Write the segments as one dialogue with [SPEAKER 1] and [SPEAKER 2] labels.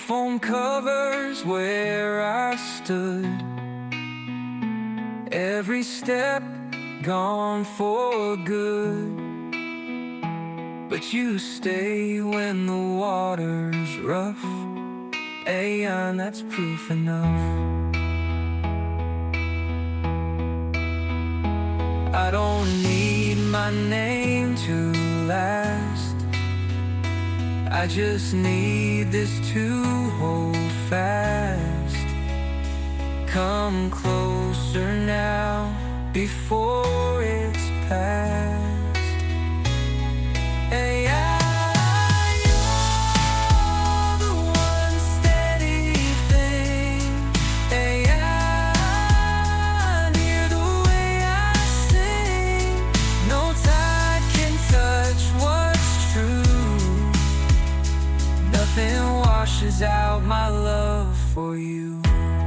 [SPEAKER 1] foam covers where I stood. Every step gone for good, but you stay when the water's rough. And that's proof enough. I don't need my name to last. I just need this to hold fast. Come closer now before it's past. Hey, you're the one steady thing. Hey, I hear the way I sing. No tide can touch what's true. Nothing washes out my love for you.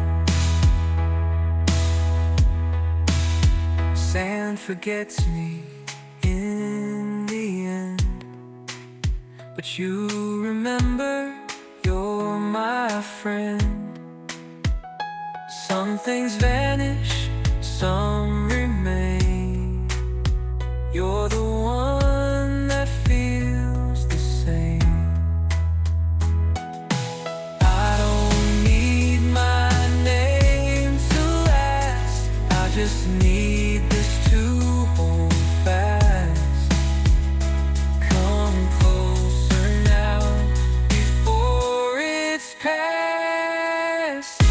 [SPEAKER 1] Sand forgets me in the end, but you remember you're my friend. Some things vanish, some remain. You're the one that feels the same. I don't need my name to last. I just need this to hold fast. Come closer now before it's past.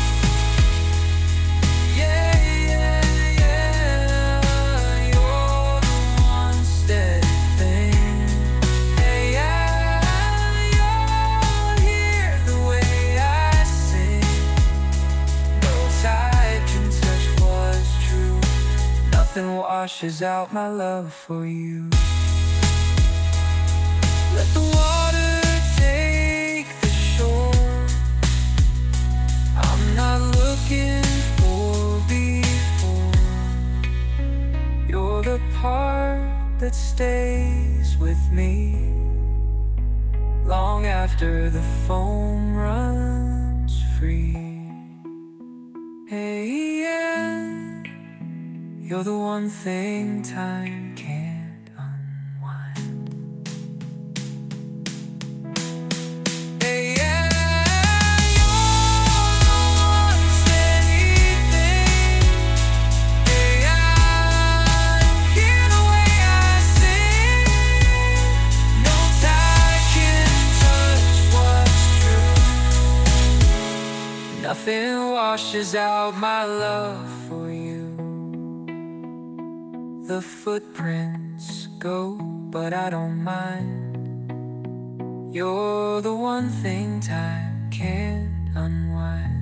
[SPEAKER 1] Yeah, yeah, yeah. You're the one steady thing. Hey, you'll hear the way I sing. No tide can touch what's true. Nothing washes out my love for you. Let the water take the shore. I'm not looking for before. You're the part that stays with me long after the foam runs free. Hey, yeah, you're the one thing time can't unwind. Hey, yeah, you're the one steady thing. Hey, I hear the way I sing. No tide can touch what's true. Nothing washes out my love for you. The footprints go, but I don't mind. You're the one thing time can't unwind.